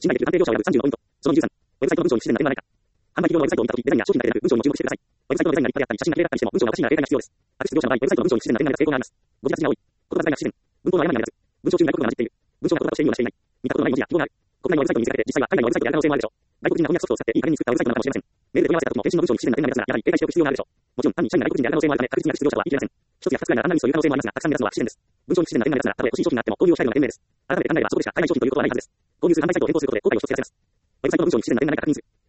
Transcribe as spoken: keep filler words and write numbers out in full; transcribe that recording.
信頼できる探偵業者を選ぶさんじゅうのポイント。そのにじゅうさん、ウェブサイトの文章に不自然な点がないか。販売企業のウェブサイトを見たとき、デザインや商品だけでなく文章にも注目してください。ウェブサイトのデザインが立派であったり、写真が綺麗だったりしても、文章がおかしいならデータが必要です。悪質業者の場合、ウェブサイトの文章に不自然な点が目立つ傾向があります。語字脱字が多い。言葉遣いが不自然。文法の誤りが目立つ。文章中に外国語が混じっている。文章が言葉として意味をなしていない。見たことのない文字や記号がある。国内のウェブサイトに見せかけて、実際は海外のウェブサイトである可能性もあるでしょう。外国人が翻訳ソフトを使っていい加減に作ったウェブサイトなのかもしれません。メールで問い合わせた時も、返信の文章に不自然な点が目立つなら、やはり警戒しておく必要があるでしょう。もちろん、単に社員が外国人である可能性もあるため、確実に悪質業者とは言い切れません。一つや二つくらいならあんなミスを言う可能性もありますが、たくさん目立つのは不自然です。文章に不自然な点が目立つなら、たとえ欲しい商品があっても、購入を控えるのが賢明です。改めて考えれば、そこでしか海外商品ということはないはずです。購入する販売サイトを変更することで、後悔を生じさせます。ウェブサイトの文章に不自然な点がないか確認する。